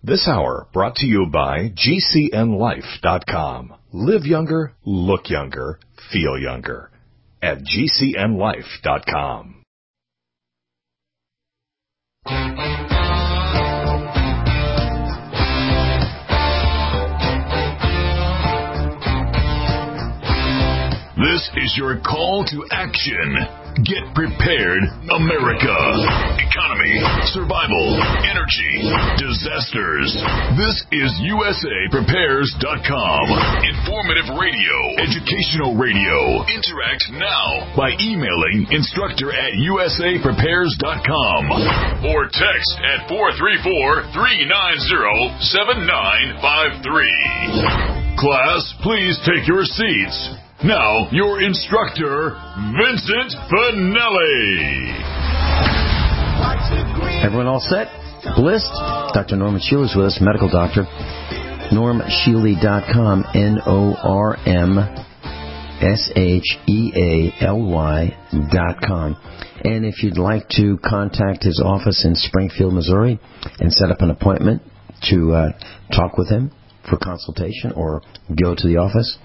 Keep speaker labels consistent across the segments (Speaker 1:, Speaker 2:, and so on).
Speaker 1: This hour brought to you by GCNLife.com. Live younger, look younger, feel younger at GCNLife.com.
Speaker 2: This is your call to action. Get prepared, America. Economy, survival, energy, disasters. This is USAPrepares.com. Informative radio, educational radio. Interact now by emailing instructor@USAPrepares.com or text at 434-390-7953. Class, please take your seats. Now, your instructor, Vincent Finelli.
Speaker 3: Everyone all set? Blissed? Dr. Norman Shealy is with us, medical doctor. NormShealy.com, NormShealy.com. And if you'd like to contact his office in Springfield, Missouri, and set up an appointment to talk with him for consultation or go to the office,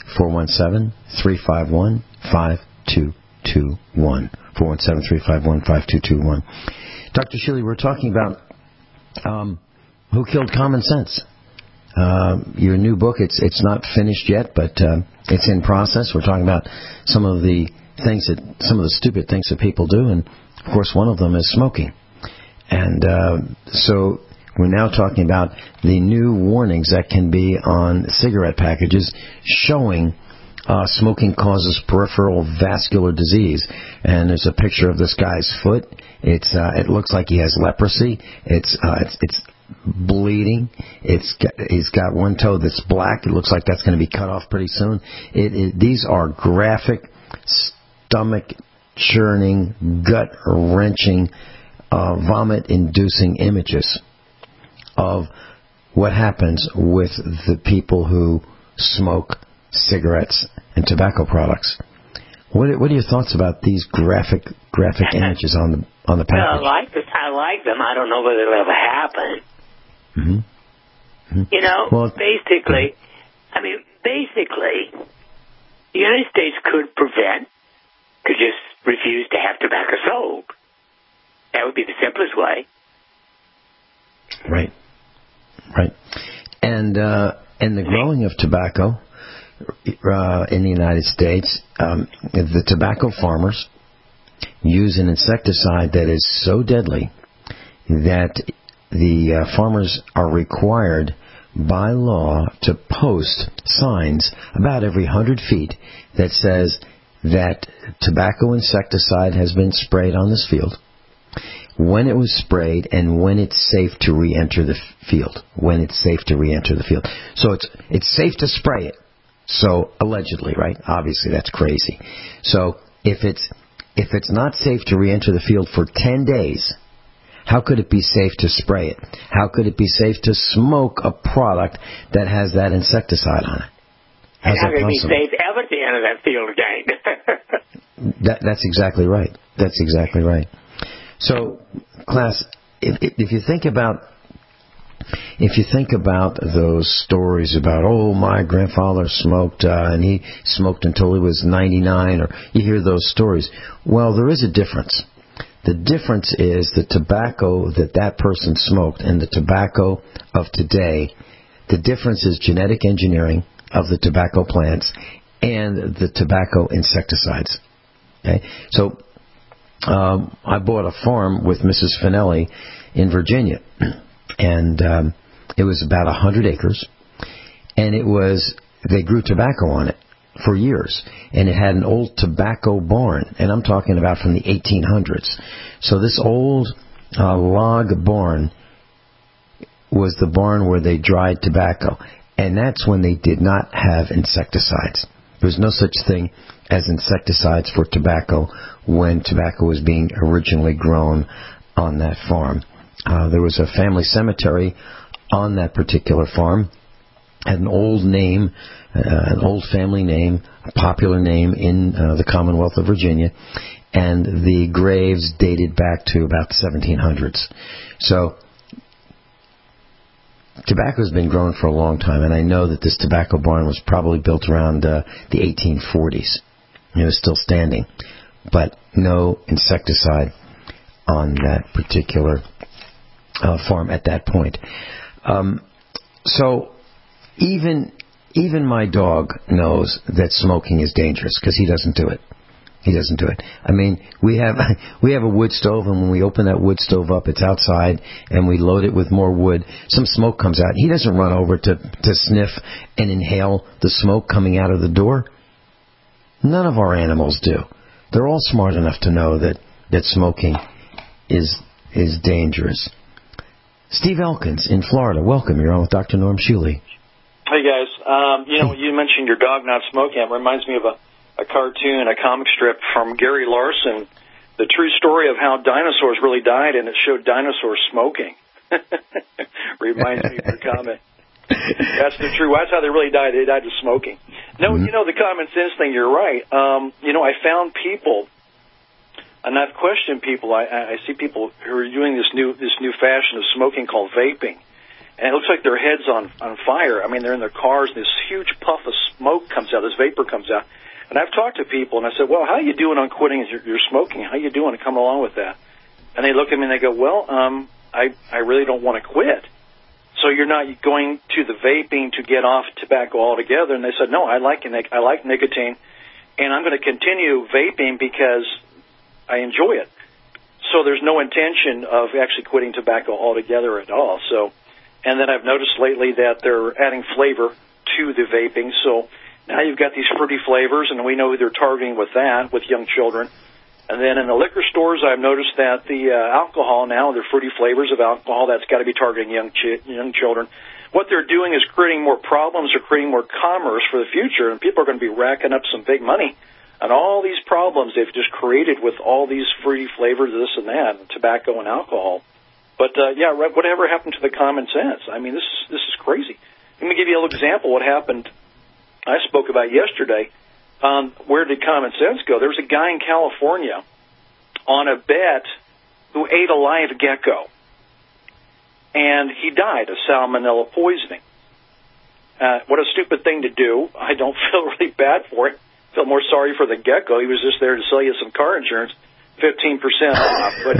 Speaker 3: 417-351-5221. 417-351-5221. Dr. Shealy, we're talking about Who Killed Common Sense. Your new book, it's not finished yet, but it's in process. We're talking about some of the stupid things that people do, and of course one of them is smoking. And so we're now talking about the new warnings that can be on cigarette packages showing smoking causes peripheral vascular disease. And there's a picture of this guy's foot. It looks like he has leprosy. It's bleeding. He's got one toe that's black. It looks like that's going to be cut off pretty soon. These are graphic, stomach-churning, gut-wrenching, vomit-inducing images of what happens with the people who smoke cigarettes and tobacco products. What are your thoughts about these graphic images on the package?
Speaker 4: Well, I like them. I don't know whether it'll ever happen.
Speaker 3: Mm-hmm. Mm-hmm.
Speaker 4: You know, basically, the United States could just refuse to have tobacco sold. That would be the simplest way.
Speaker 3: Right. And the growing of tobacco in the United States, the tobacco farmers use an insecticide that is so deadly that the farmers are required by law to post signs about every 100 feet that says that tobacco insecticide has been sprayed on this field, when it was sprayed, and when it's safe to re-enter the field. So it's safe to spray it. So allegedly, right? Obviously, that's crazy. So if it's not safe to re-enter the field for 10 days, how could it be safe to spray it? How could it be safe to smoke a product that has that insecticide on it?
Speaker 4: And how could it be safe ever to enter that field again?
Speaker 3: That's exactly right. So, class, if you think about those stories about, my grandfather smoked and he smoked until he was 99, or you hear those stories, well, there is a difference. The difference is the tobacco that person smoked and the tobacco of today. The difference is genetic engineering of the tobacco plants and the tobacco insecticides. Okay, so I bought a farm with Mrs. Finelli in Virginia, and it was about 100 acres, and they grew tobacco on it for years, and it had an old tobacco barn, and I'm talking about from the 1800s. So this old log barn was the barn where they dried tobacco, and that's when they did not have insecticides. There was no such thing as insecticides for tobacco when tobacco was being originally grown on that farm. There was a family cemetery on that particular farm, had an old name, an old family name, a popular name in the Commonwealth of Virginia, and the graves dated back to about the 1700s. So tobacco's been grown for a long time, and I know that this tobacco barn was probably built around the 1840s. It was still standing, but no insecticide on that particular farm at that point. So even my dog knows that smoking is dangerous because he doesn't do it. He doesn't do it. I mean, we have a wood stove, and when we open that wood stove up, it's outside, and we load it with more wood. Some smoke comes out. He doesn't run over to sniff and inhale the smoke coming out of the door. None of our animals do. They're all smart enough to know that smoking is dangerous. Steve Elkins in Florida, welcome. You're on with Dr. Norm Shuley.
Speaker 5: Hey, guys. You mentioned your dog not smoking. It reminds me of a cartoon, a comic strip from Gary Larson, the true story of how dinosaurs really died, and it showed dinosaurs smoking. Reminds me of your comment. That's how they really died. They died of smoking. No, the common sense thing, you're right. I found people, and I've questioned people. I see people who are doing this new fashion of smoking called vaping. And it looks like their head's on fire. I mean, they're in their cars, and this huge puff of smoke comes out, this vapor comes out. And I've talked to people, and I said, well, how are you doing on quitting your smoking? How are you doing to come along with that? And they look at me and they go, well, I really don't want to quit. So you're not going to the vaping to get off tobacco altogether? And they said, no, I like nicotine, and I'm going to continue vaping because I enjoy it. So there's no intention of actually quitting tobacco altogether at all. So, and then I've noticed lately that they're adding flavor to the vaping. So now you've got these fruity flavors, and we know who they're targeting with that, with young children. And then in the liquor stores, I've noticed that the alcohol now, the fruity flavors of alcohol, that's got to be targeting young children. What they're doing is creating more problems or creating more commerce for the future, and people are going to be racking up some big money on all these problems they've just created with all these fruity flavors, this and that, tobacco and alcohol. But, whatever happened to the common sense? I mean, this is crazy. Let me give you a little example what happened I spoke about yesterday. Where did common sense go? There was a guy in California on a bet who ate a live gecko, and he died of salmonella poisoning. What a stupid thing to do. I don't feel really bad for it. I feel more sorry for the gecko. He was just there to sell you some car insurance, 15% off. But,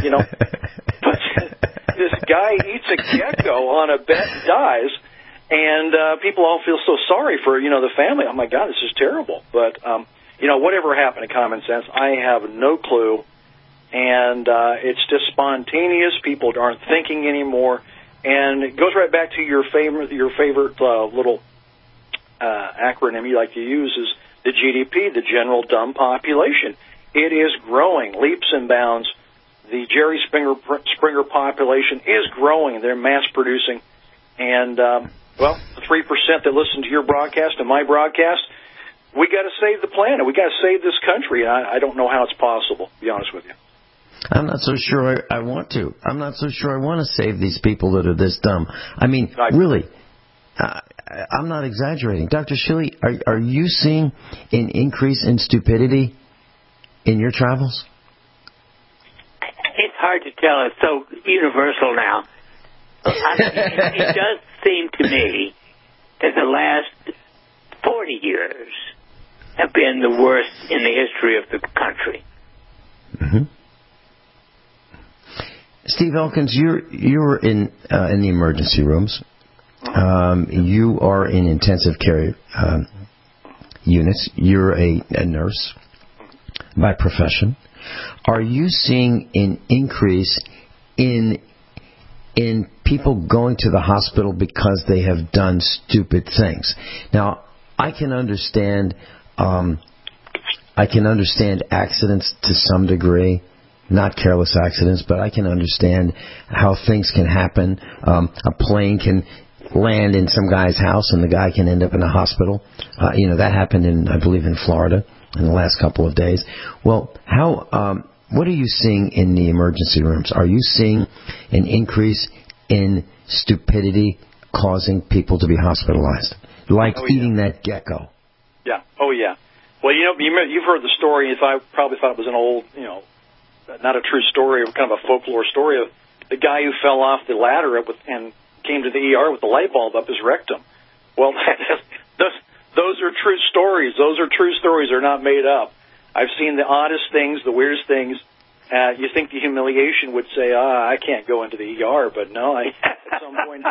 Speaker 5: this guy eats a gecko on a bet and dies. And people all feel so sorry for, the family. Oh, my God, this is terrible. But, whatever happened to common sense, I have no clue. And it's just spontaneous. People aren't thinking anymore. And it goes right back to your favorite little acronym you like to use is the GDP, the general dumb population. It is growing leaps and bounds. The Jerry Springer population is growing. They're mass producing. And, the 3% that listen to your broadcast and my broadcast, we got to save the planet. We got to save this country. And I don't know how it's possible, to be honest with you.
Speaker 3: I'm not so sure I want to. I'm not so sure I want to save these people that are this dumb. I mean, really, I'm not exaggerating. Dr. Shuley, are you seeing an increase in stupidity in your travels?
Speaker 4: It's hard to tell. It's so universal now. It does seem to me that the last 40 years have been the worst in the history of the country.
Speaker 3: Mm-hmm. Steve Elkins, you're in the emergency rooms. You are in intensive care units. You're a nurse by profession. Are you seeing an increase in people going to the hospital because they have done stupid things? Now, I can understand accidents to some degree, not careless accidents, but I can understand how things can happen. A plane can land in some guy's house and the guy can end up in a hospital. That happened I believe in Florida in the last couple of days. Well, what are you seeing in the emergency rooms? Are you seeing an increase in stupidity causing people to be hospitalized, like eating that gecko?
Speaker 5: Yeah. Oh, yeah. Well, you've heard the story. If I probably thought it was an old, not a true story, kind of a folklore story of the guy who fell off the ladder and came to the ER with the light bulb up his rectum. Well, those are true stories. Those are true stories. They're not made up. I've seen the oddest things, the weirdest things. You think the humiliation would say, I can't go into the ER, but no, at some point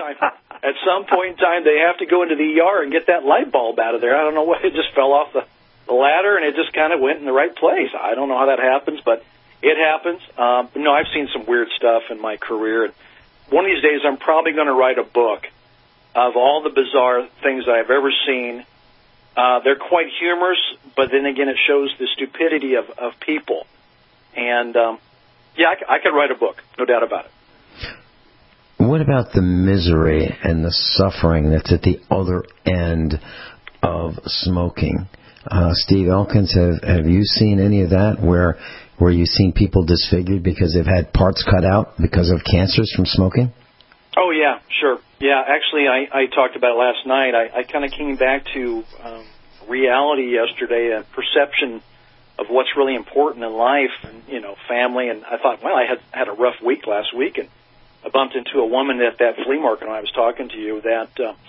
Speaker 5: in time, they have to go into the ER and get that light bulb out of there. I don't know what, it just fell off the ladder and it just kind of went in the right place. I don't know how that happens, but it happens. No, I've seen some weird stuff in my career. And one of these days, I'm probably going to write a book of all the bizarre things I've ever seen. They're quite humorous, but then again, it shows the stupidity of people. And, I could write a book, no doubt about it.
Speaker 3: What about the misery and the suffering that's at the other end of smoking? Steve Elkins, have you seen any of that where you've seen people disfigured because they've had parts cut out because of cancers from smoking?
Speaker 5: Oh, yeah, sure. Yeah, actually, I talked about it last night. I kind of came back to reality yesterday, a perception of what's really important in life and, family. And I thought, well, I had a rough week last week, and I bumped into a woman at that flea market when I was talking to you that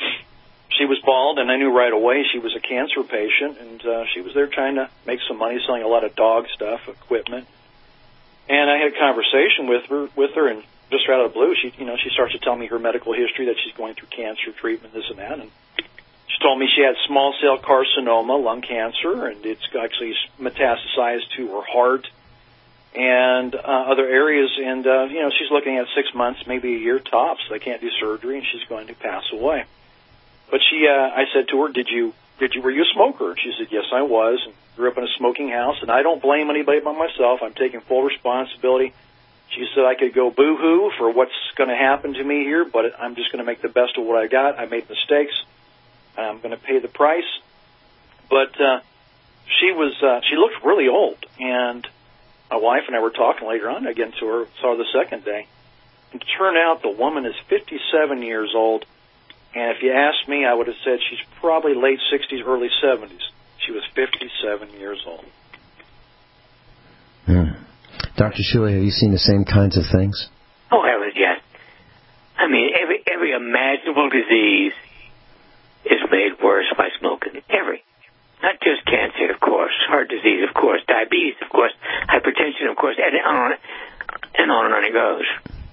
Speaker 5: she was bald, and I knew right away she was a cancer patient, and she was there trying to make some money selling a lot of dog stuff, equipment. And I had a conversation with her, and just out of the blue, she starts to tell me her medical history, that she's going through cancer treatment, this and that, and she told me she had small cell carcinoma, lung cancer, and it's actually metastasized to her heart and other areas. And, she's looking at 6 months, maybe a year tops. They can't do surgery, and she's going to pass away. But I said to her, were you a smoker? She said, yes, I was, and grew up in a smoking house, and I don't blame anybody but myself. I'm taking full responsibility. She said I could go boo-hoo for what's going to happen to me here, but I'm just going to make the best of what I got. I made mistakes. I'm going to pay the price. But she looked really old, and my wife and I were talking later on again to her, saw her the second day. And it turned out the woman is 57 years old, and if you asked me, I would have said she's probably late 60s, early 70s. She was 57 years old.
Speaker 3: Dr. Schuly, have you seen the same kinds of things?
Speaker 4: Oh, heavens, yes. I mean, every imaginable disease is made worse by smoking. Every. Not just cancer, of course, heart disease, of course, diabetes, of course, hypertension, of course, and on and on it goes.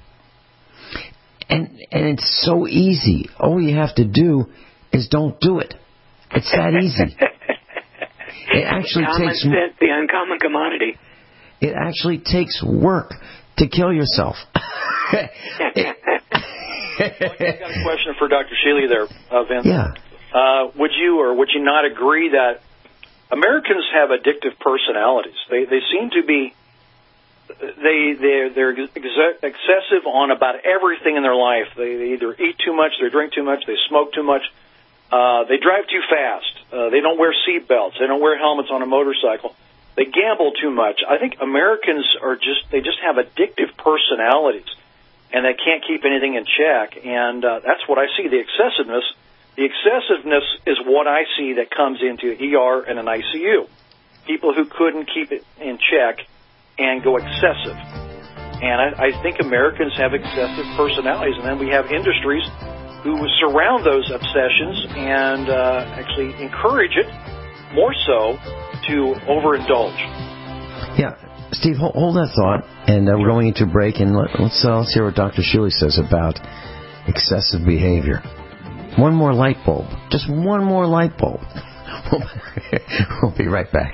Speaker 3: And it's so easy. All you have to do is don't do it. It's that easy. It actually takes
Speaker 4: the uncommon commodity.
Speaker 3: It actually takes work to kill yourself.
Speaker 5: Well, I've got a question for Dr. Schuly there, Vince.
Speaker 3: Yeah.
Speaker 5: Would you not agree that Americans have addictive personalities? They seem to be they're excessive on about everything in their life. They either eat too much, they drink too much, they smoke too much, they drive too fast, they don't wear seat belts, they don't wear helmets on a motorcycle. They gamble too much. I think Americans they just have addictive personalities, and they can't keep anything in check. And that's what I see, the excessiveness. The excessiveness is what I see that comes into ER and an ICU. People who couldn't keep it in check and go excessive. And I think Americans have excessive personalities, and then we have industries who surround those obsessions and actually encourage it more so to overindulge.
Speaker 3: Yeah, Steve, hold that thought, and we're going into break, and let's hear what Dr. Schuly says about excessive behavior. One more light bulb, just one more light bulb. We'll be right back.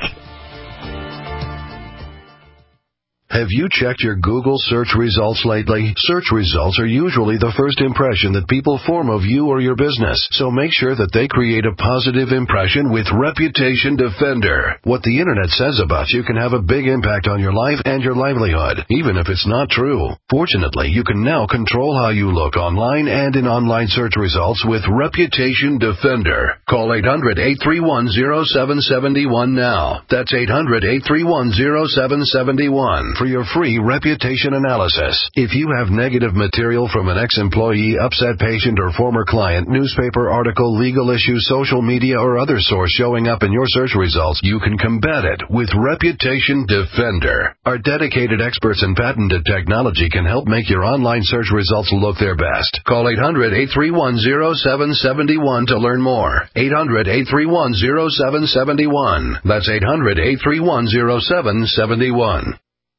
Speaker 6: Have you checked your Google search results lately? Search results are usually the first impression that people form of you or your business, so make sure that they create a positive impression with Reputation Defender. What the Internet says about you can have a big impact on your life and your livelihood, even if it's not true. Fortunately, you can now control how you look online and in online search results with Reputation Defender. Call 800-831-0771 now. That's 800-831-0771 for for your free reputation analysis. If you have negative material from an ex-employee, upset patient, or former client, newspaper article, legal issue, social media, or other source showing up in your search results, you can combat it with Reputation Defender. Our dedicated experts in patented technology can help make your online search results look their best. Call 800-831-0771 to learn more. 800-831-0771. That's 800-831-0771.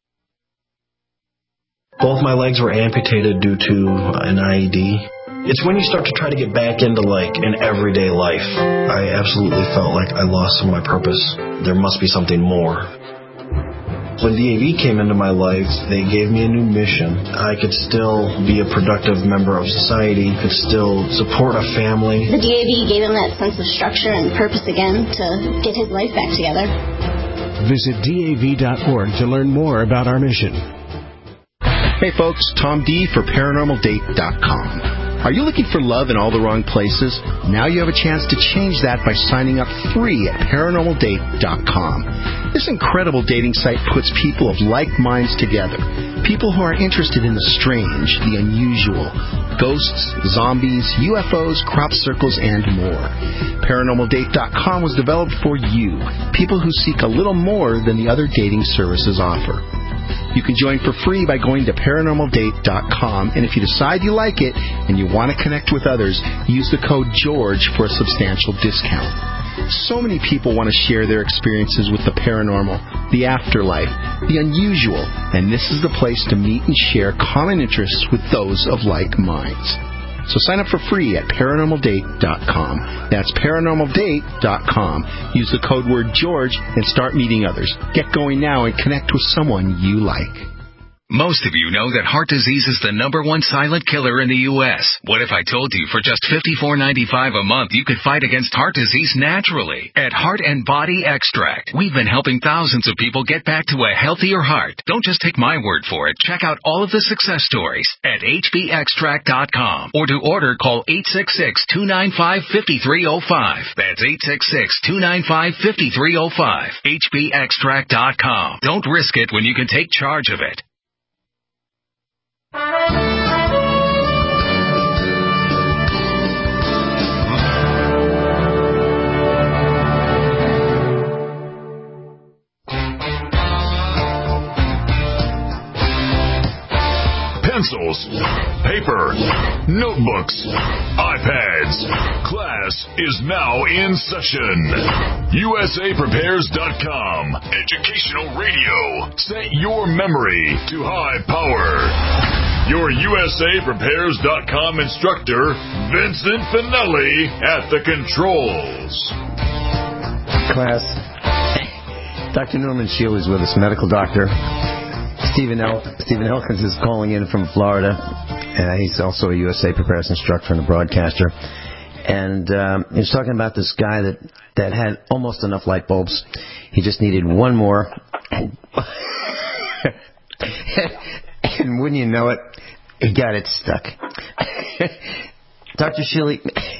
Speaker 7: Both my legs were amputated due to an IED. It's when you start to try to get back into, an everyday life. I absolutely felt like I lost some of my purpose. There must be something more. When DAV came into my life, they gave me a new mission. I could still be a productive member of society, could still support a family.
Speaker 8: The DAV gave him that sense of structure and purpose again to get his life back together.
Speaker 9: Visit DAV.org to learn more about our mission.
Speaker 10: Hey folks, Tom D for ParanormalDate.com. Are you looking for love in all the wrong places? Now you have a chance to change that by signing up free at ParanormalDate.com. This incredible dating site puts people of like minds together. People who are interested in the strange, the unusual, ghosts, zombies, UFOs, crop circles, and more. ParanormalDate.com was developed for you, people who seek a little more than the other dating services offer. You can join for free by going to ParanormalDate.com, and if you decide you like it and you want to connect with others, use the code GEORGE for a substantial discount. So many people want to share their experiences with the paranormal, the afterlife, the unusual, and this is the place to meet and share common interests with those of like minds. So sign up for free at ParanormalDate.com. That's ParanormalDate.com. Use the code word George and start meeting others. Get going now and connect with someone you like.
Speaker 11: Most of you know that heart disease is the #1 silent killer in the U.S. What if I told you for just $54.95 a month you could fight against heart disease naturally? At Heart and Body Extract, we've been helping thousands of people get back to a healthier heart. Don't just take my word for it. Check out all of the success stories at hbextract.com, or to order, call 866-295-5305. That's 866-295-5305. hbextract.com. Don't risk it when you can take charge of it.
Speaker 2: Pencils, paper, notebooks, iPads. Class is now in session. USAPrepares.com. Educational radio. Set your memory to high power. Your USAPrepares.com instructor, Vincent Finelli, at the controls.
Speaker 3: Class, Dr. Norman Shield is with us, medical doctor. Stephen Elkins is calling in from Florida. He's also a USA Prepares instructor and a broadcaster. And he was talking about this guy that had almost enough light bulbs. He just needed one more. And wouldn't you know it, he got it stuck. Dr. Shilley,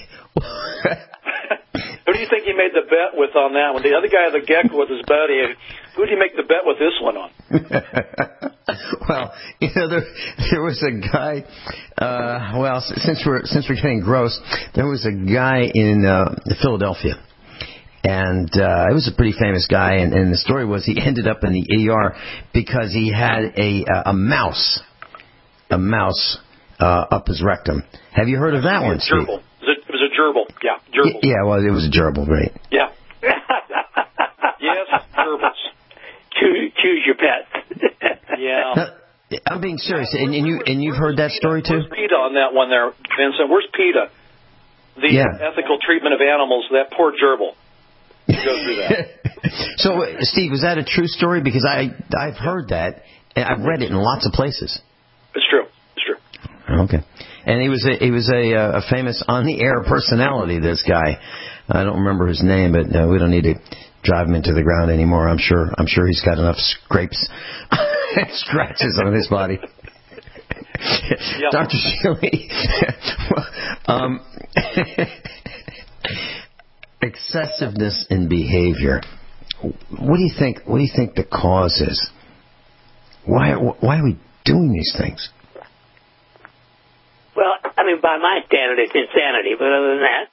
Speaker 5: who do you think he made the bet with on that one? The other guy, the gecko, with his buddy. Who did he make the bet with this one on?
Speaker 3: Well, there was a guy. Since we're getting gross, there was a guy in Philadelphia, and it was a pretty famous guy. And the story was he ended up in the ER because he had a mouse up his rectum. Have you heard of that one, Steve?
Speaker 5: Gerbil. It was a gerbil. Yeah, gerbil.
Speaker 3: Yeah, well, it was a gerbil, right?
Speaker 5: Yeah. Yes, gerbils. Choose your pet. Yeah.
Speaker 3: Now, I'm being serious, and you've heard that story too?
Speaker 5: Where's PETA on that one there, Vincent? Where's PETA? The ethical treatment of animals, that poor gerbil. Go through that.
Speaker 3: So, Steve, is that a true story? Because I've heard that, and I've read it in lots of places.
Speaker 5: It's true. It's true.
Speaker 3: Okay. And he was a famous on-the-air personality, this guy. I don't remember his name, but we don't need to drive him into the ground anymore. I'm sure he's got enough scrapes and scratches on his body. Yep. Dr. Shilley, excessiveness in behavior. What do you think the cause is? Why are we doing these things?
Speaker 4: Well, I mean, by my standard, it's insanity. But other than that,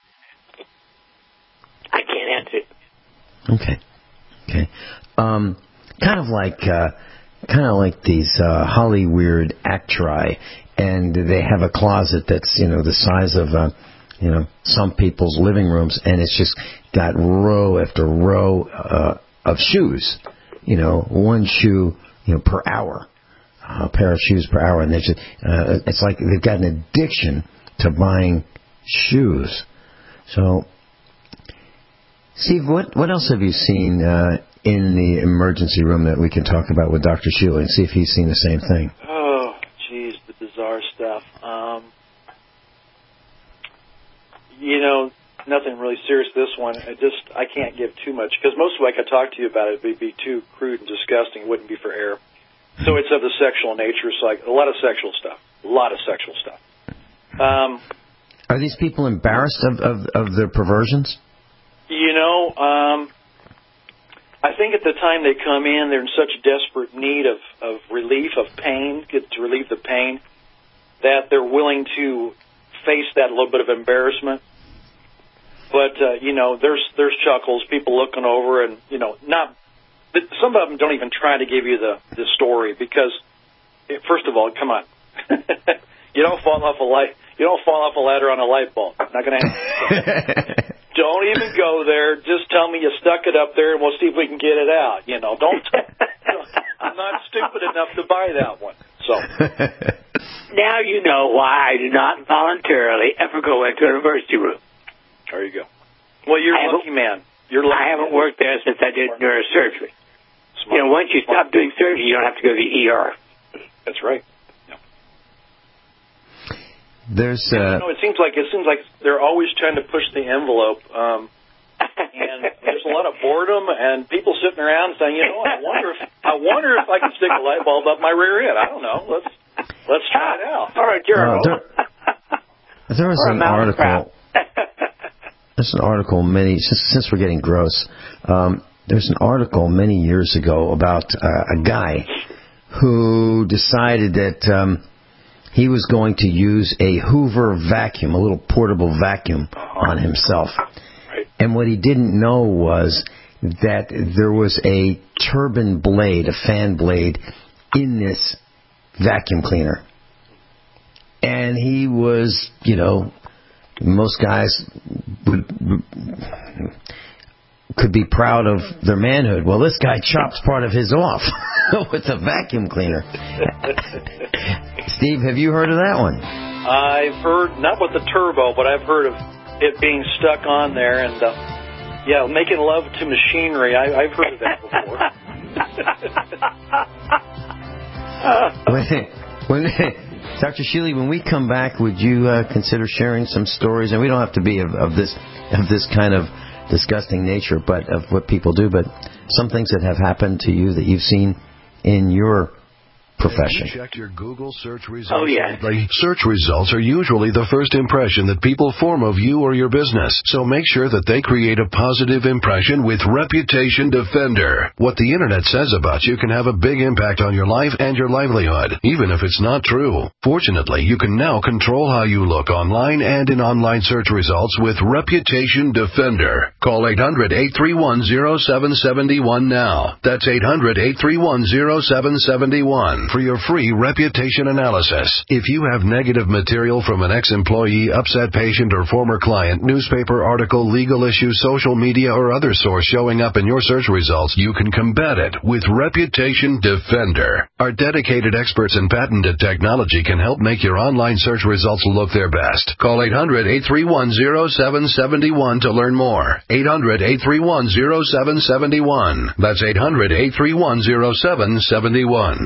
Speaker 4: I can't answer it.
Speaker 3: Okay. Kind of like these Hollywood actori, and they have a closet that's the size of some people's living rooms, and it's just got row after row of shoes. One shoe per hour, a pair of shoes per hour, and they just it's like they've got an addiction to buying shoes. So, Steve, what else have you seen in the emergency room that we can talk about with Dr. Shealy and see if he's seen the same thing?
Speaker 5: Oh, geez, the bizarre stuff. Nothing really serious this one. I can't give too much, because most of what I could talk to you about it would be too crude and disgusting. It wouldn't be for air. So it's of the sexual nature. So like a lot of sexual stuff.
Speaker 3: Are these people embarrassed of their perversions?
Speaker 5: I think at the time they come in, they're in such desperate need of relief, of pain, to relieve the pain, that they're willing to face that little bit of embarrassment. But, there's chuckles, people looking over, and, some of them don't even try to give you the story, because, first of all, come on. You don't fall off a ladder on a light bulb. Not going to happen. Don't even go there. Just tell me you stuck it up there, and we'll see if we can get it out. I'm not stupid enough to buy that one. So
Speaker 4: now you know why I do not voluntarily ever go into an emergency room.
Speaker 5: There you go. Well, you're a lucky man.
Speaker 4: I haven't worked there since I did neurosurgery. Smart. Once you stop doing surgery, you don't have to go to the ER.
Speaker 5: That's right.
Speaker 3: There's
Speaker 5: it seems like they're always trying to push the envelope, and there's a lot of boredom and people sitting around saying, I wonder if I can stick a light bulb up my rear end. I don't know. Let's try it out.
Speaker 4: All right,
Speaker 3: there was an article. There's an article since we're getting gross. There's an article many years ago about a guy who decided that he was going to use a Hoover vacuum, a little portable vacuum, on himself.
Speaker 5: Right.
Speaker 3: And what he didn't know was that there was a turbine blade, a fan blade, in this vacuum cleaner. And he was, most guys could be proud of their manhood. Well, this guy chops part of his off with a vacuum cleaner. Steve, have you heard of that one?
Speaker 5: I've heard, not with the turbo, but I've heard of it being stuck on there and, making love to machinery. I've heard of that before.
Speaker 3: Dr. Shealy, when we come back, would you consider sharing some stories? And we don't have to be of this kind of disgusting nature, but of what people do, but some things that have happened to you that you've seen in your profession.
Speaker 6: Have you checked your Google search results lately? Search results are usually the first impression that people form of you or your business. So make sure that they create a positive impression with Reputation Defender. What the internet says about you can have a big impact on your life and your livelihood, even if it's not true. Fortunately, you can now control how you look online and in online search results with Reputation Defender. Call 800-831-0771 now. That's 800-831-0771. For your free reputation analysis. If you have negative material from an ex-employee, upset patient, or former client, newspaper article, legal issue, social media, or other source showing up in your search results, you can combat it with Reputation Defender. Our dedicated experts in patented technology can help make your online search results look their best. Call 800-831-0771 to learn more. 800-831-0771. That's 800-831-0771.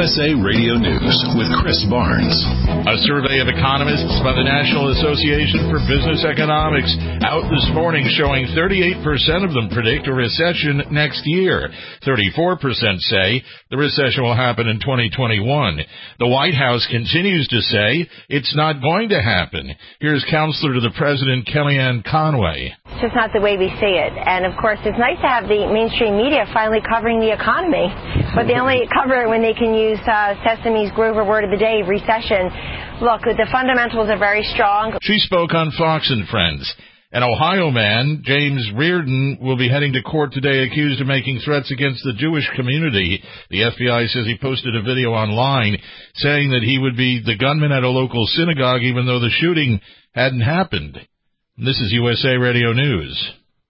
Speaker 2: USA Radio News with Chris Barnes.
Speaker 12: A survey of economists by the National Association for Business Economics out this morning showing 38% of them predict a recession next year. 34% say the recession will happen in 2021. The White House continues to say it's not going to happen. Here's Counselor to the President, Kellyanne Conway.
Speaker 13: It's just not the way we see it. And, of course, it's nice to have the mainstream media finally covering the economy, but they only cover it when they can use Sesame's Groover word of the day, recession. Look, the fundamentals are very strong.
Speaker 12: She spoke on Fox and Friends. An Ohio man, James Reardon, will be heading to court today accused of making threats against the Jewish community. The FBI says he posted a video online saying that he would be the gunman at a local synagogue even though the shooting hadn't happened. This is USA Radio News.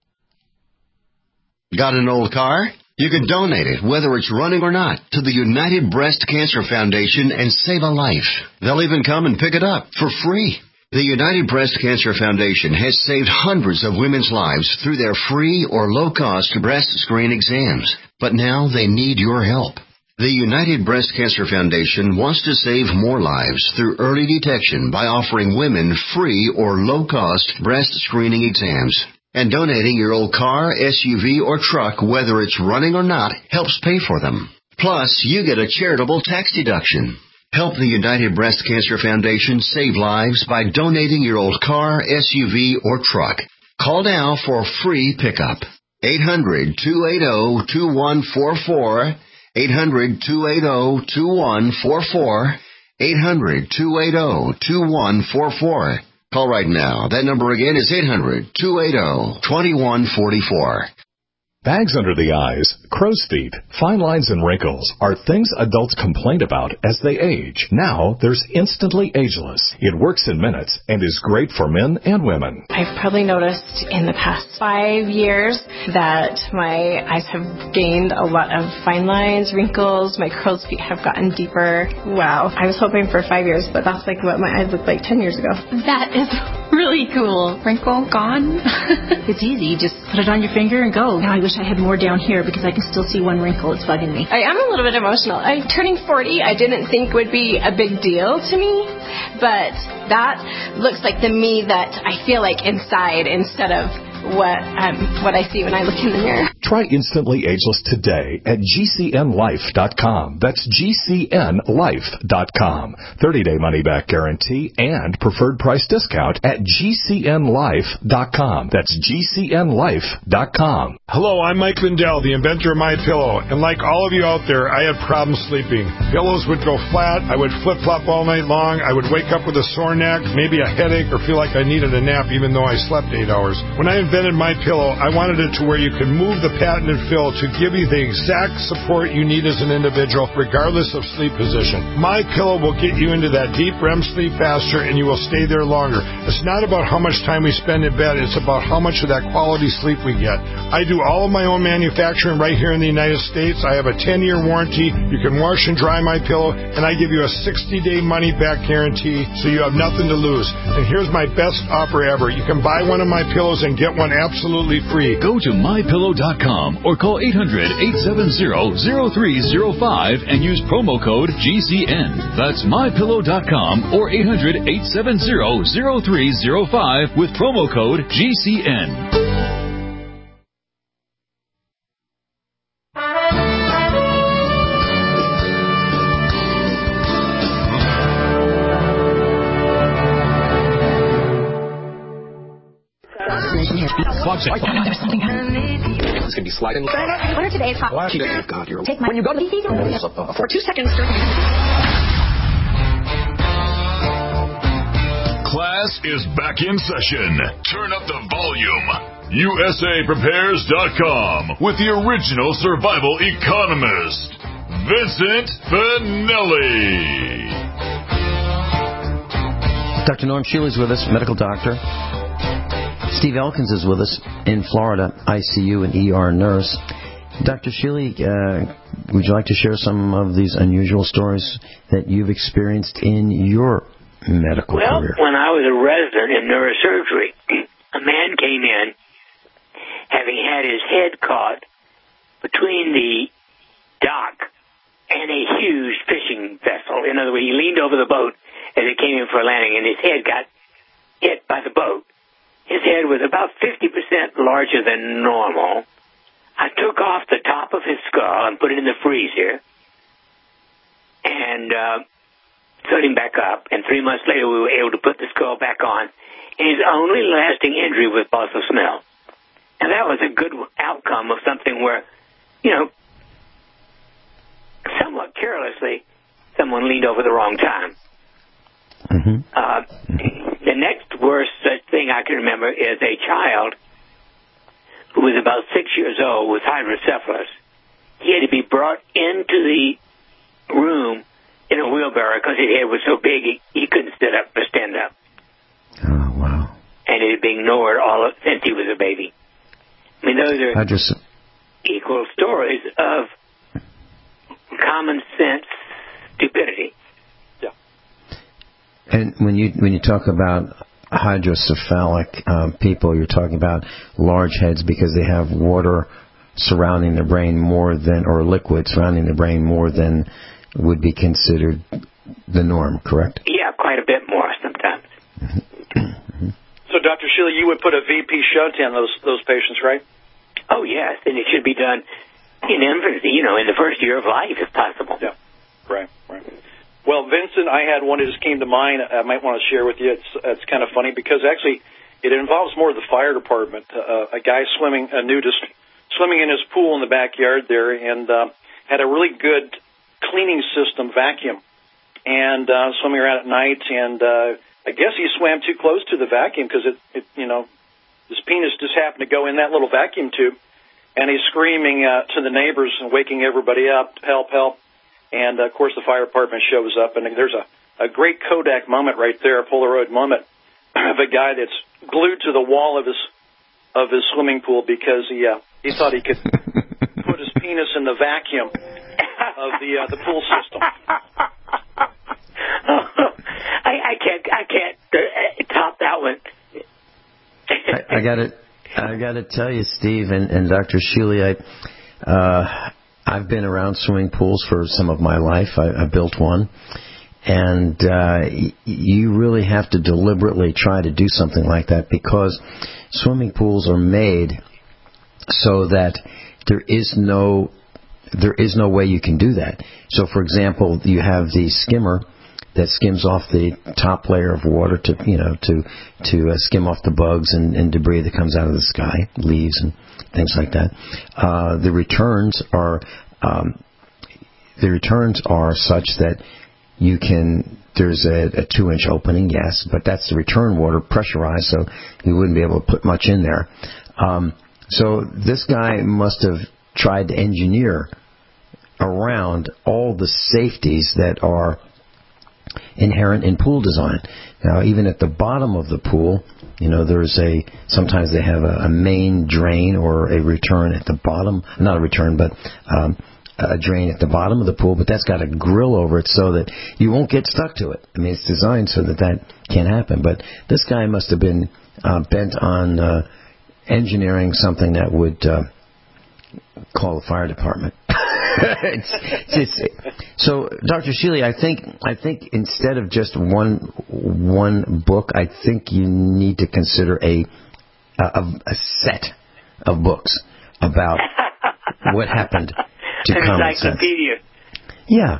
Speaker 14: Got an old car? You can donate it, whether it's running or not, to the United Breast Cancer Foundation and save a life. They'll even come and pick it up for free. The United Breast Cancer Foundation has saved hundreds of women's lives through their free or low-cost breast screen exams. But now they need your help. The United Breast Cancer Foundation wants to save more lives through early detection by offering women free or low-cost breast screening exams. And donating your old car, SUV, or truck, whether it's running or not, helps pay for them. Plus, you get a charitable tax deduction. Help the United Breast Cancer Foundation save lives by donating your old car, SUV, or truck. Call now for free pickup. 800-280-2144. 800-280-2144. 800-280-2144. Call right now. That number again is 800-280-2144.
Speaker 1: Bags under the eyes, crow's feet, fine lines, and wrinkles are things adults complain about as they age. Now, there's Instantly Ageless. It works in minutes and is great for men and women.
Speaker 15: I've probably noticed in the past 5 years that my eyes have gained a lot of fine lines, wrinkles, my crow's feet have gotten deeper. Wow. I was hoping for 5 years, but that's like what my eyes looked like 10 years ago.
Speaker 16: That is really cool. Wrinkle gone. It's easy. You just put it on your finger and go. Now I wish I had more down here because I can still see one wrinkle. It's bugging me.
Speaker 15: I am a little bit emotional. Turning 40, I didn't think would be a big deal to me, but that looks like the me that I feel like inside instead of what I see when I look in the mirror.
Speaker 1: Try Instantly Ageless today at GCNLife.com. That's GCNLife.com. 30-day money-back guarantee and preferred price discount at GCNLife.com. That's GCNLife.com.
Speaker 17: Hello, I'm Mike Lindell, the inventor of MyPillow, and like all of you out there, I had problems sleeping. Pillows would go flat, I would flip-flop all night long, I would wake up with a sore neck, maybe a headache, or feel like I needed a nap even though I slept 8 hours. When I invented MyPillow, I wanted it to where you could move the patented fill to give you the exact support you need as an individual, regardless of sleep position. MyPillow will get you into that deep REM sleep faster, and you will stay there longer. It's not about how much time we spend in bed, it's about how much of that quality sleep we get. I do all of my own manufacturing right here in the United States. I have a 10-year warranty. You can wash and dry MyPillow, and I give you a 60-day money-back guarantee, so you have nothing to lose. And here's my best offer ever. You can buy one of my pillows and get one absolutely free.
Speaker 2: Go to MyPillow.com or call 800-870-0305 and use promo code GCN. That's MyPillow.com or 800-870-0305 with promo code GCN.
Speaker 16: There's something happening.
Speaker 18: It's going to be sliding.
Speaker 16: What are today's hot?
Speaker 18: Oh, God, you're...
Speaker 16: Take my... When you go to the... For 2 seconds.
Speaker 2: Class is back in session. Turn up the volume. USAPrepares.com with the original survival economist, Vincent Finelli.
Speaker 3: Dr. Norm Shealy's with us, medical doctor. Steve Elkins is with us in Florida, ICU and ER nurse. Dr. Shealy, would you like to share some of these unusual stories that you've experienced in your medical career?
Speaker 4: Well, when I was a resident in neurosurgery, a man came in having had his head caught between the dock and a huge fishing In other words, he leaned over the boat as it came in for a landing, and his head got hit by the boat. His head was about 50% larger than normal. I took off the top of his skull and put it in the freezer and sewed him back up. And 3 months later, we were able to put the skull back on. And his only lasting injury was loss of smell. And that was a good outcome of something where, you know, somewhat carelessly, someone leaned over the wrong time. The next worst thing I can remember is a child who was about 6 years old with hydrocephalus. He had to be brought into the room in a wheelbarrow because his head was so big he couldn't sit up or stand up.
Speaker 3: Oh, wow.
Speaker 4: And it had been ignored since he was a baby. I mean, those are equal stories of common sense stupidity.
Speaker 5: Yeah.
Speaker 3: And when you talk about hydrocephalic people, you're talking about large heads because they have water surrounding their brain more than, or liquid surrounding their brain more than would be considered the norm, correct?
Speaker 4: Yeah, quite a bit more sometimes.
Speaker 5: So, Dr. Shealy, you would put a VP shunt in those patients, right?
Speaker 4: Oh, yes, and it should be done in infancy, you know, in the first year of life, if possible.
Speaker 5: Yeah, right. Well, Vincent, I had one that just came to mind I might want to share with you. It's kind of funny because actually it involves more of the fire department. A guy a nudist, swimming in his pool in the backyard there and had a really good cleaning system vacuum and swimming around at night. And I guess he swam too close to the vacuum because his penis just happened to go in that little vacuum tube. And he's screaming to the neighbors and waking everybody up, help, help. And, of course, the fire department shows up, and there's a great Kodak moment right there, a Polaroid moment, of a guy that's glued to the wall of his swimming pool because he thought he could put his penis in the vacuum of the pool system.
Speaker 4: I can't top that one.
Speaker 3: I got to tell you, Steve and Dr. Shealy, I've been around swimming pools for some of my life. I built one. And you really have to deliberately try to do something like that because swimming pools are made so that there is no way you can do that. So, for example, you have the skimmer that skims off the top layer of water to skim off the bugs and debris that comes out of the sky, leaves and things like that. The returns are such that you can. There's a 2-inch opening, yes, but that's the return water pressurized, so you wouldn't be able to put much in there. So this guy must have tried to engineer around all the safeties that are inherent in pool design. Now, even at the bottom of the pool, sometimes they have a main drain or a return at the bottom, not a return, but a drain at the bottom of the pool, but that's got a grill over it so that you won't get stuck to it. I mean, it's designed so that can't happen. But this guy must have been bent on engineering something that would call the fire department. So, Dr. Shealy, I think instead of just one book, I think you need to consider a set of books about what happened to common sense. Yeah.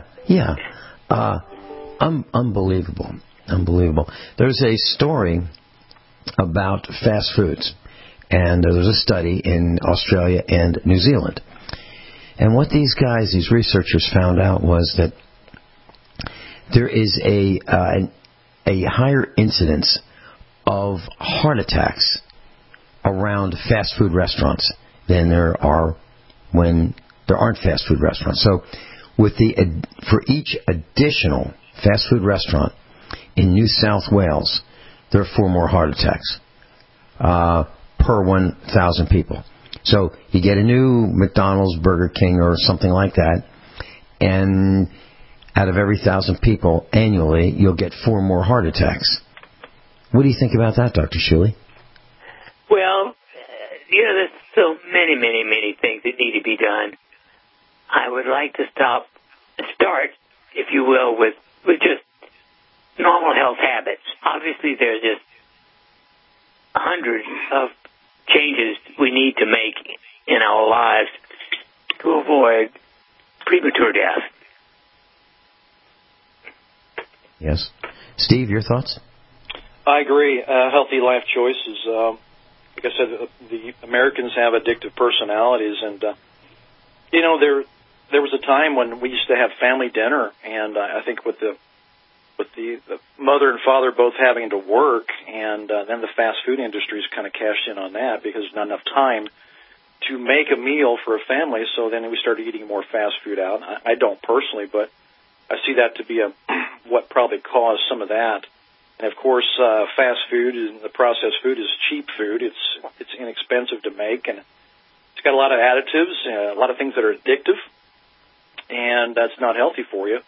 Speaker 3: Unbelievable. There's a story about fast foods, and there's a study in Australia and New Zealand. And what these researchers found out was that there is a higher incidence of heart attacks around fast food restaurants than there are when there aren't fast food restaurants. So, for each additional fast food restaurant in New South Wales, there are 4 more heart attacks per 1,000 people. So you get a new McDonald's, Burger King, or something like that, and out of every 1,000 people annually, you'll get 4 more heart attacks. What do you think about that, Dr. Shealy?
Speaker 4: Well, there's so many things that need to be done. I would like to start if you will, with just normal health habits. Obviously, there's just hundreds of changes we need to make in our lives to avoid premature death.
Speaker 3: Yes. Steve, your thoughts?
Speaker 5: I agree. Healthy life choices. Like I said, the Americans have addictive personalities, and there was a time when we used to have family dinner, and I think with the mother and father both having to work, and then the fast food industry's kind of cashed in on that because there's not enough time to make a meal for a family. So then we started eating more fast food out. I don't personally, but I see that to be what probably caused some of that. And of course, fast food and the processed food is cheap food. It's inexpensive to make, and it's got a lot of additives, a lot of things that are addictive, and that's not healthy for you.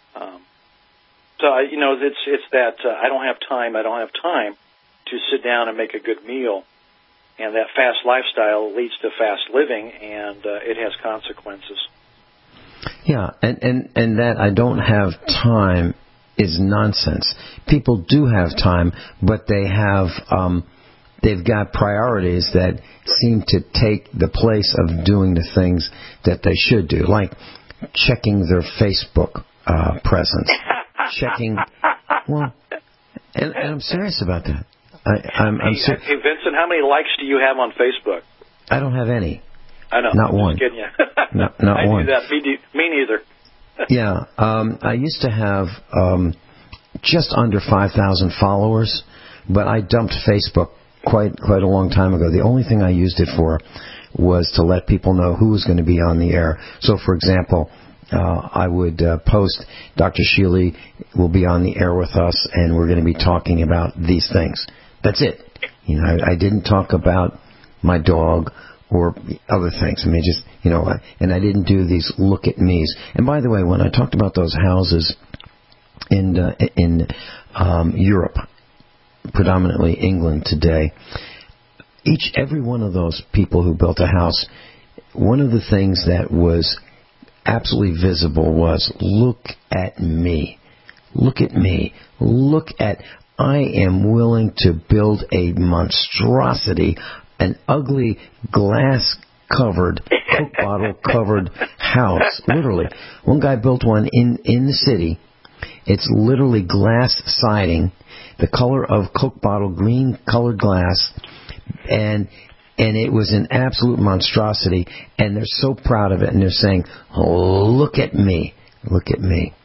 Speaker 5: So it's that I don't have time to sit down and make a good meal, and that fast lifestyle leads to fast living, and it has consequences.
Speaker 3: Yeah, and that I don't have time is nonsense. People do have time, but they have they've got priorities that seem to take the place of doing the things that they should do, like checking their Facebook presence, checking. Well, and I'm serious about that. I'm serious.
Speaker 5: Hey, Vincent, how many likes do you have on Facebook?
Speaker 3: I don't have any.
Speaker 5: I know.
Speaker 3: Not
Speaker 5: I'm
Speaker 3: one.
Speaker 5: Just kidding you.
Speaker 3: Not
Speaker 5: I
Speaker 3: one.
Speaker 5: do that. Me neither.
Speaker 3: Yeah, I used to have just under 5,000 followers, but I dumped Facebook quite a long time ago. The only thing I used it for was to let people know who was going to be on the air. So, for example, I would post, Dr. Shealy will be on the air with us, and we're going to be talking about these things. That's it. I didn't talk about my dog or other things. I mean, just, and I didn't do these look at me's. And by the way, when I talked about those houses in Europe, predominantly England today, every one of those people who built a house, one of the things that was absolutely visible was, look at me. Look at me. Look at, I am willing to build a monstrosity, an ugly glass-covered, Coke bottle-covered house. Literally. One guy built one in the city. It's literally glass siding, the color of Coke bottle, green-colored glass, and it was an absolute monstrosity, and they're so proud of it, and they're saying, oh, look at me. Look at me.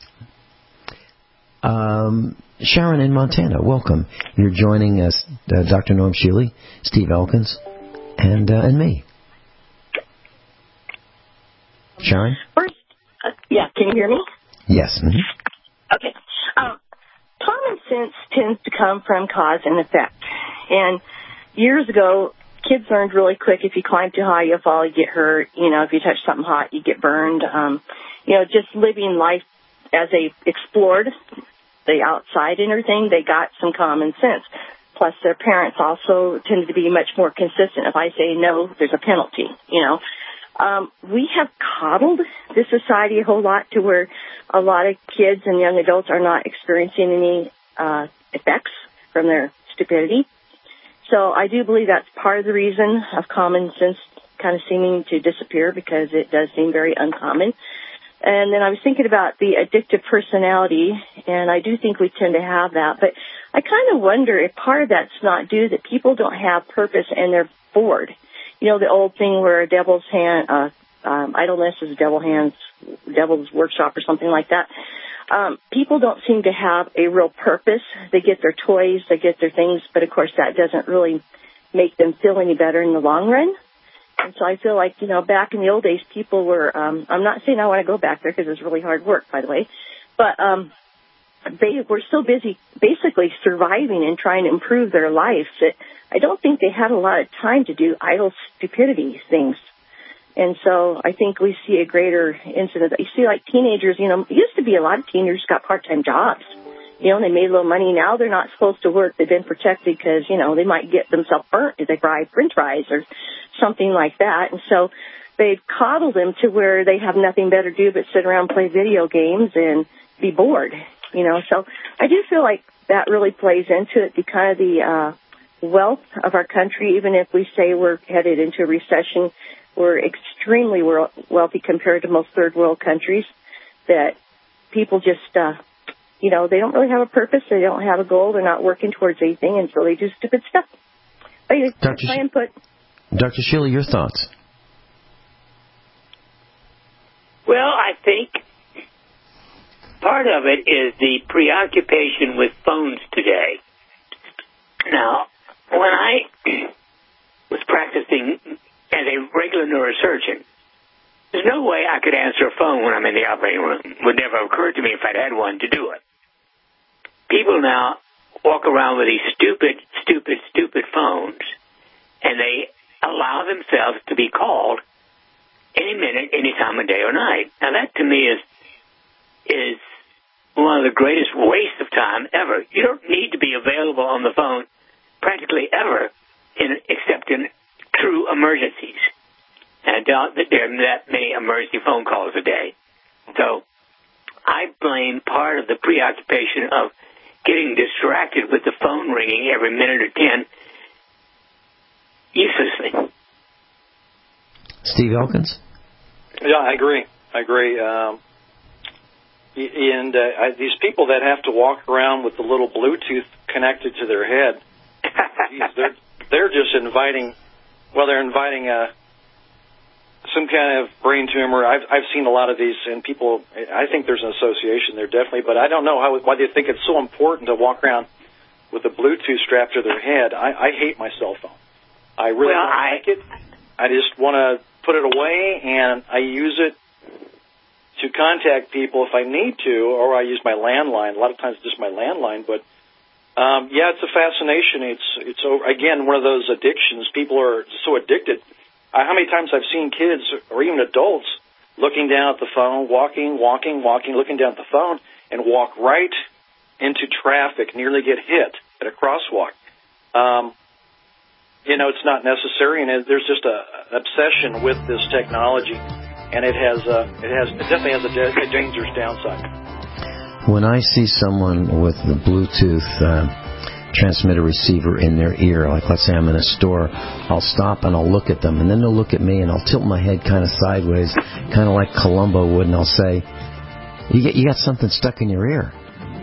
Speaker 3: Sharon in Montana, welcome. You're joining us, Dr. Norm Shealy, Steve Elkins, and me. Sharon?
Speaker 18: First, yeah, can you hear me?
Speaker 3: Yes. Mm-hmm.
Speaker 18: Okay. Common sense tends to come from cause and effect. And years ago, kids learned really quick, if you climb too high, you'll fall, you get hurt. If you touch something hot, you get burned. Just living life as they explored the outside and everything, they got some common sense. Plus, their parents also tended to be much more consistent. If I say no, there's a penalty, We have coddled this society a whole lot to where a lot of kids and young adults are not experiencing any effects from their stupidity. So I do believe that's part of the reason of common sense kind of seeming to disappear, because it does seem very uncommon. And then I was thinking about the addictive personality, and I do think we tend to have that. But I kind of wonder if part of that's not due that people don't have purpose and they're bored. The old thing where devil's hand, idleness is devil's workshop or something like that. People don't seem to have a real purpose. They get their toys, they get their things, but of course that doesn't really make them feel any better in the long run. And so I feel like, back in the old days, people were, I'm not saying I want to go back there because it's really hard work, by the way, but they were so busy basically surviving and trying to improve their life that I don't think they had a lot of time to do idle stupidity things. And so I think we see a greater incidence. You see, like teenagers, it used to be a lot of teenagers got part-time jobs. They made a little money. Now they're not supposed to work. They've been protected because, they might get themselves burnt if they fry French fries or something like that. And so they've coddled them to where they have nothing better to do but sit around and play video games and be bored, you know. So I do feel like that really plays into it, the kind of the wealth of our country. Even if we say we're headed into a recession, we're extremely wealthy compared to most third world countries, that people just, you know, they don't really have a purpose. They don't have a goal. They're not working towards anything, and so they do stupid stuff. But that's my input.
Speaker 3: Dr. Sheila, your thoughts?
Speaker 4: Well, I think part of it is the preoccupation with phones today. Now, when I was practicing as a regular neurosurgeon, there's no way I could answer a phone when I'm in the operating room. It would never have occurred to me if I'd had one to do it. People now walk around with these stupid phones, and they allow themselves to be called any minute, any time of day or night. Now, that to me is one of the greatest wastes of time ever. You don't need to be available on the phone practically ever, except in true emergencies. And I doubt that there are that many emergency phone calls a day. So I blame part of the preoccupation of getting distracted with the phone ringing every minute or 10 uselessly.
Speaker 3: Steve Elkins?
Speaker 5: Yeah, I agree. These people that have to walk around with the little Bluetooth connected to their head, geez, they're just inviting some kind of brain tumor. I've seen a lot of these, and people, I think there's an association there, definitely, but I don't know why they think it's so important to walk around with a Bluetooth strapped to their head. I hate my cell phone. I really don't like it. I just want to put it away, and I use it to contact people if I need to, or I use my landline. A lot of times it's just my landline, but yeah, it's a fascination. It's again, one of those addictions. People are so addicted. How many times I've seen kids or even adults looking down at the phone, walking, looking down at the phone, and walk right into traffic, nearly get hit at a crosswalk. You know, it's not necessary, and there's just an obsession with this technology, and it definitely has a dangerous downside.
Speaker 3: When I see someone with the Bluetooth transmitter receiver in their ear, like let's say I'm in a store, I'll stop and I'll look at them, and then they'll look at me, and I'll tilt my head kind of sideways, kind of like Columbo would, and I'll say, "You got something stuck in your ear."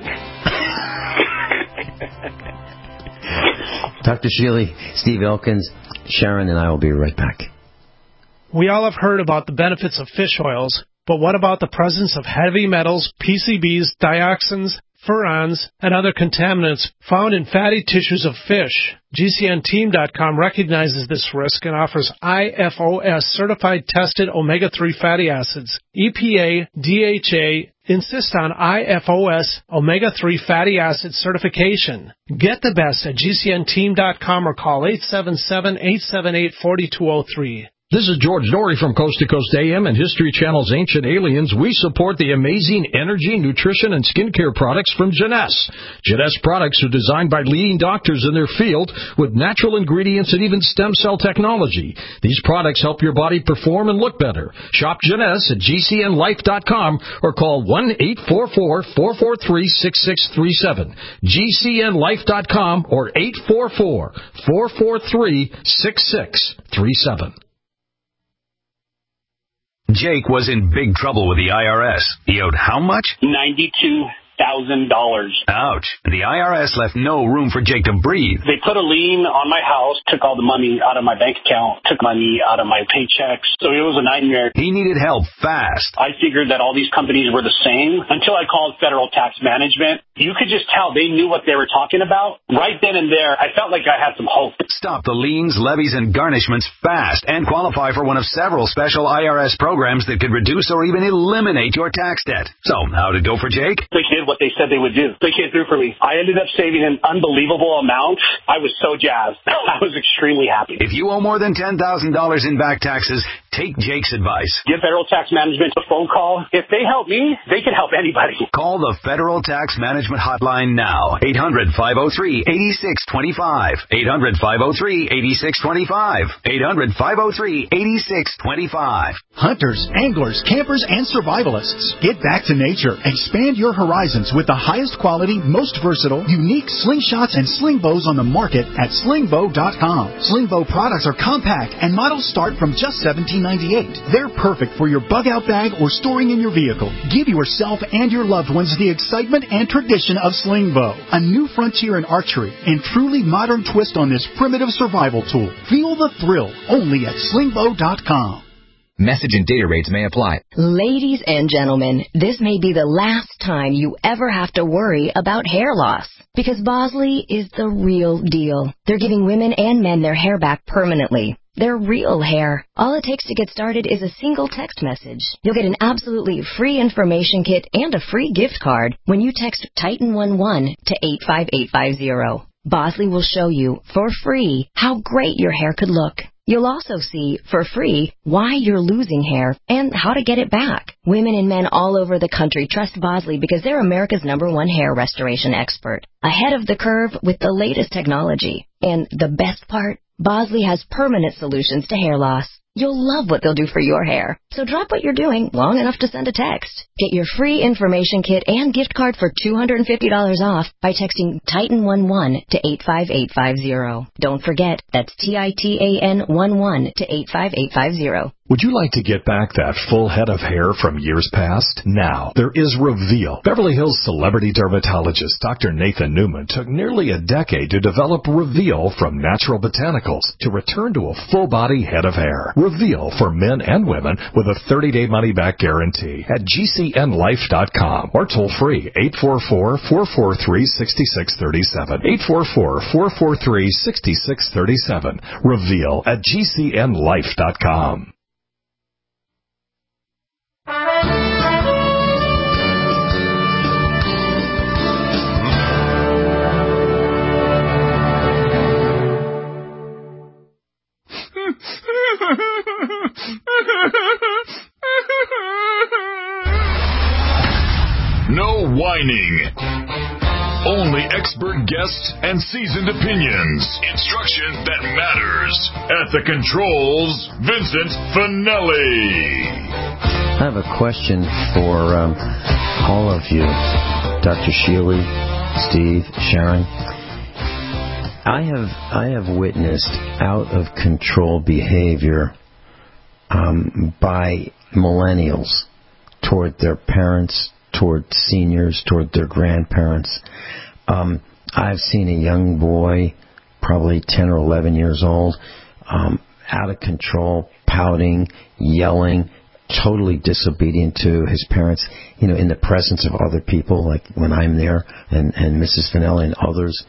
Speaker 3: Dr. Sheely, Steve Elkins, Sharon, and I will be right back.
Speaker 19: We all have heard about the benefits of fish oils, but what about the presence of heavy metals, PCBs, dioxins, furans, and other contaminants found in fatty tissues of fish? GCNteam.com recognizes this risk and offers IFOS certified tested omega-3 fatty acids. EPA, DHA insist on IFOS omega-3 fatty acid certification. Get the best at GCNteam.com or call 877-878-4203.
Speaker 20: This is George Norrie from Coast to Coast AM and History Channel's Ancient Aliens. We support the amazing energy, nutrition, and skincare products from Jeunesse. Jeunesse products are designed by leading doctors in their field with natural ingredients and even stem cell technology. These products help your body perform and look better. Shop Jeunesse at GCNlife.com or call 1-844-443-6637. GCNlife.com or 844-443-6637.
Speaker 21: Jake was in big trouble with the IRS. He owed how much?
Speaker 22: $92,000.
Speaker 21: Ouch. The IRS left no room for Jake to breathe.
Speaker 22: They put a lien on my house, took all the money out of my bank account, took money out of my paychecks. So it was a nightmare.
Speaker 21: He needed help fast.
Speaker 22: I figured that all these companies were the same until I called Federal Tax Management. You could just tell they knew what they were talking about. Right then and there, I felt like I had some hope.
Speaker 21: Stop the liens, levies, and garnishments fast and qualify for one of several special IRS programs that could reduce or even eliminate your tax debt. So, how'd it go for Jake?
Speaker 22: They did what they said they would do. They came through for me. I ended up saving an unbelievable amount. I was so jazzed. I was extremely happy.
Speaker 21: If you owe more than $10,000 in back taxes, take Jake's advice.
Speaker 22: Give Federal Tax Management a phone call. If they help me, they can help anybody.
Speaker 21: Call the Federal Tax Management Hotline now. 800-503-8625. 800-503-8625. 800-503-8625.
Speaker 7: Hunters, anglers, campers, and survivalists. Get back to nature. Expand your horizons with the highest quality, most versatile, unique slingshots and sling bows on the market at slingbow.com. Slingbow products are compact and models start from just $17.98. They're perfect for your bug-out bag or storing in your vehicle. Give yourself and your loved ones the excitement and tradition of Slingbow, a new frontier in archery and truly modern twist on this primitive survival tool. Feel the thrill only at slingbow.com.
Speaker 8: Message and data rates may apply.
Speaker 23: Ladies and gentlemen, this may be the last time you ever have to worry about hair loss. Because Bosley is the real deal. They're giving women and men their hair back permanently. Their real hair. All it takes to get started is a single text message. You'll get an absolutely free information kit and a free gift card when you text Titan11 to 85850. Bosley will show you, for free, how great your hair could look. You'll also see, for free, why you're losing hair and how to get it back. Women and men all over the country trust Bosley because they're America's #1 hair restoration expert. Ahead of the curve with the latest technology. And the best part? Bosley has permanent solutions to hair loss. You'll love what they'll do for your hair. So drop what you're doing long enough to send a text. Get your free information kit and gift card for $250 off by texting Titan11 to 85850. Don't forget, that's TITAN11 to 85850.
Speaker 1: Would you like to get back that full head of hair from years past? Now, there is Reveal. Beverly Hills celebrity dermatologist Dr. Nathan Newman took nearly a decade to develop Reveal from natural botanicals to return to a full-body head of hair. Reveal for men and women with a 30-day money-back guarantee at GCNlife.com or toll-free 844-443-6637. 844-443-6637. Reveal at GCNlife.com.
Speaker 2: No whining. Only expert guests and seasoned opinions. Instruction that matters. At the controls, Vincent Finelli.
Speaker 3: I have a question for all of you, Dr. Sheely, Steve, Sharon. I have witnessed out of control behavior by millennials toward their parents, toward seniors, toward their grandparents. I've seen a young boy, probably 10 or 11 years old, out of control, pouting, yelling, totally disobedient to his parents, in the presence of other people, like when I'm there, and Mrs. Finelli and others.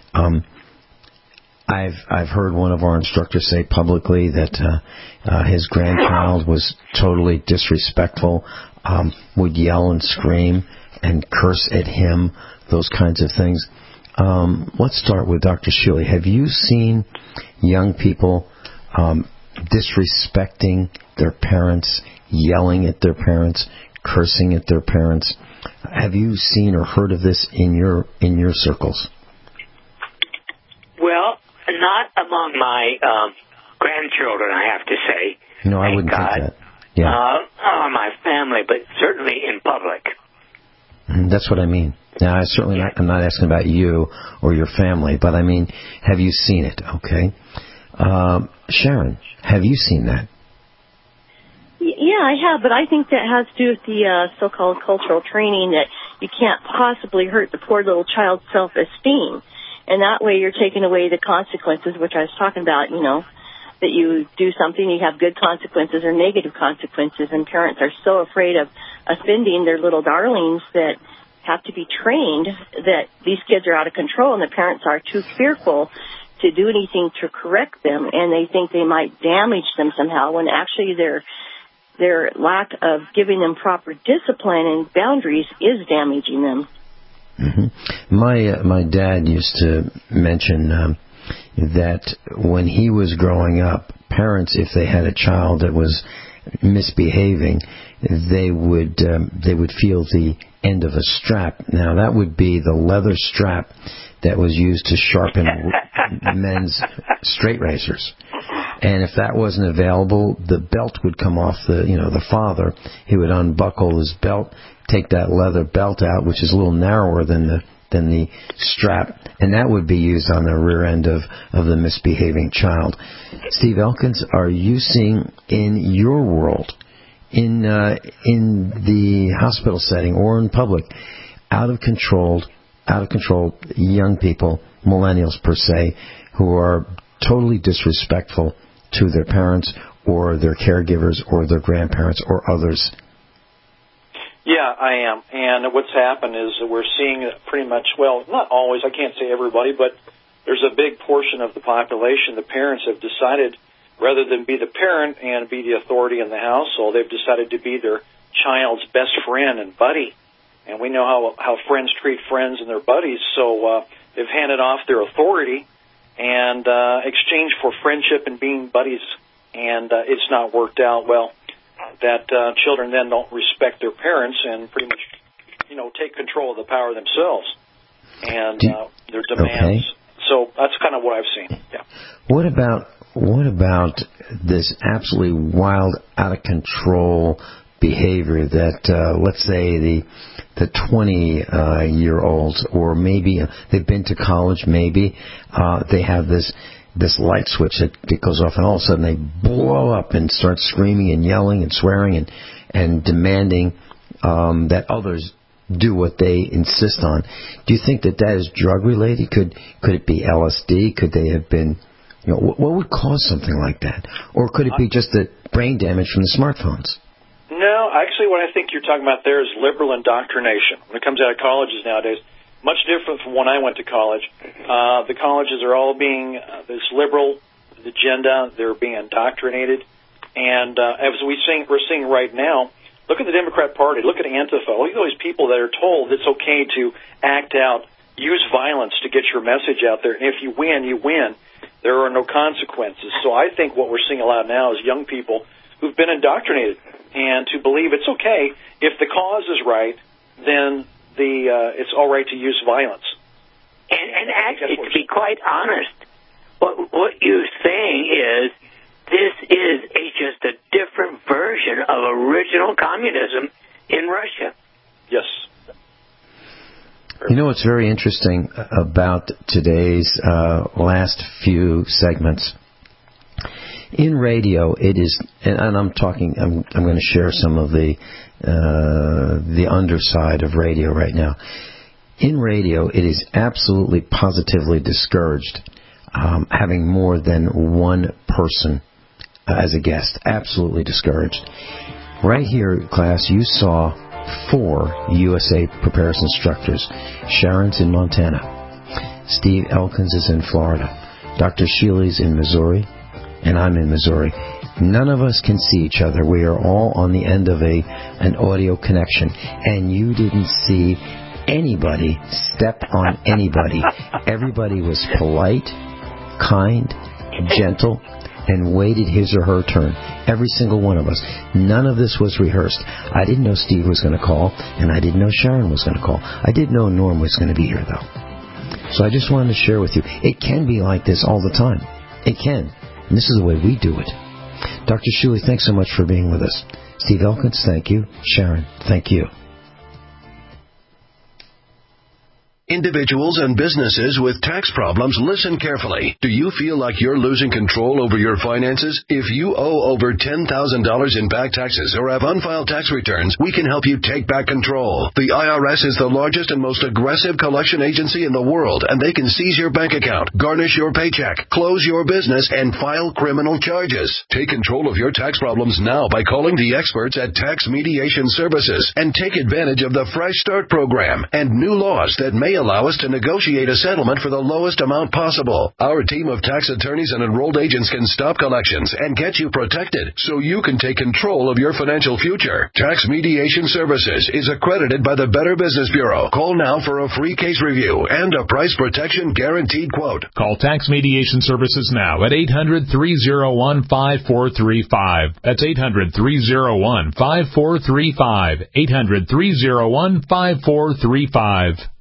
Speaker 3: I've heard one of our instructors say publicly that his grandchild was totally disrespectful, would yell and scream and curse at him, those kinds of things. Let's start with Dr. Sheely. Have you seen young people disrespecting their parents, yelling at their parents, cursing at their parents? Have you seen or heard of this in your circles?
Speaker 4: Well, not among my grandchildren, I have to say.
Speaker 3: No, I wouldn't think that. Yeah.
Speaker 4: My family, but certainly in public.
Speaker 3: That's what I mean. Now, I'm not asking about you or your family, but I mean, have you seen it? Okay. Sharon, have you seen that?
Speaker 18: Yeah, I have, but I think that has to do with the so-called cultural training that you can't possibly hurt the poor little child's self-esteem. And that way you're taking away the consequences, which I was talking about, that you do something, you have good consequences or negative consequences, and parents are so afraid of offending their little darlings that have to be trained that these kids are out of control, and the parents are too fearful to do anything to correct them, and they think they might damage them somehow, when actually their lack of giving them proper discipline and boundaries is damaging them.
Speaker 3: Mm-hmm. My dad used to mention that when he was growing up, parents, if they had a child that was misbehaving, they would feel the end of a strap. Now that would be the leather strap that was used to sharpen men's straight razors. And if that wasn't available, the belt would come off the father. He would unbuckle his belt, take that leather belt out, which is a little narrower than the strap, and that would be used on the rear end of the misbehaving child. Steve Elkins, are you seeing in your world, in the hospital setting or in public, out of control young people, millennials per se, who are totally disrespectful to their parents or their caregivers or their grandparents or others?
Speaker 5: Yeah, I am. And what's happened is that we're seeing pretty much, well, not always, I can't say everybody, but there's a big portion of the population, the parents have decided, rather than be the parent and be the authority in the household, they've decided to be their child's best friend and buddy. And we know how friends treat friends and their buddies, so they've handed off their authority and exchanged for friendship and being buddies, and it's not worked out well. That children then don't respect their parents and pretty much, take control of the power themselves and their demands. Okay. So that's kind of what I've seen. Yeah. What
Speaker 3: about this absolutely wild, out of control behavior that let's say the 20-year-olds, or maybe they've been to college, maybe they have this light switch that goes off, and all of a sudden they blow up and start screaming and yelling and swearing and demanding that others do what they insist on. Do you think that is drug related? Could it be LSD? Could they have been? What would cause something like that? Or could it be just the brain damage from the smartphones?
Speaker 5: No, actually, what I think you're talking about there is liberal indoctrination. When it comes out of colleges nowadays, much different from when I went to college. The colleges are all being this liberal agenda. They're being indoctrinated. And as we're seeing right now, look at the Democrat Party. Look at Antifa. Look at all these people that are told it's okay to act out, use violence to get your message out there. And if you win, you win. There are no consequences. So I think what we're seeing a lot now is young people who've been indoctrinated and to believe it's okay. If the cause is right, then it's all right to use violence.
Speaker 4: And actually, to be quite honest, what you're saying is this is just a different version of original communism in Russia.
Speaker 5: Yes.
Speaker 3: What's very interesting about today's last few segments? In radio, it is, and I'm going to share some of the underside of radio right now. In radio, it is absolutely positively discouraged having more than one person as a guest. Absolutely discouraged. Right here, class, you saw 4 USA Prepares instructors. Sharon's in Montana. Steve Elkins is in Florida. Dr. Sheely's in Missouri. And I'm in Missouri. None of us can see each other. We are all on the end of an audio connection. And you didn't see anybody step on anybody. Everybody was polite, kind, gentle, and waited his or her turn. Every single one of us. None of this was rehearsed. I didn't know Steve was going to call, and I didn't know Sharon was going to call. I didn't know Norm was going to be here, though. So I just wanted to share with you. It can be like this all the time. It can. And this is the way we do it. Dr. Sheely, thanks so much for being with us. Steve Elkins, thank you. Sharon, thank you.
Speaker 6: Individuals and businesses with tax problems, listen carefully. Do you feel like you're losing control over your finances? If you owe over $10,000 in back taxes or have unfiled tax returns, we can help you take back control. The IRS is the largest and most aggressive collection agency in the world, and they can seize your bank account, garnish your paycheck, close your business, and file criminal charges. Take control of your tax problems now by calling the experts at Tax Mediation Services and take advantage of the Fresh Start program and new laws that may allow us to negotiate a settlement for the lowest amount possible. Our team of tax attorneys and enrolled agents can stop collections and get you protected so you can take control of your financial future. Tax Mediation Services is accredited by the Better Business Bureau. Call now for a free case review and a price protection guaranteed quote.
Speaker 9: Call Tax Mediation Services now at 800-301-5435. That's 800-301-5435. 800-301-5435.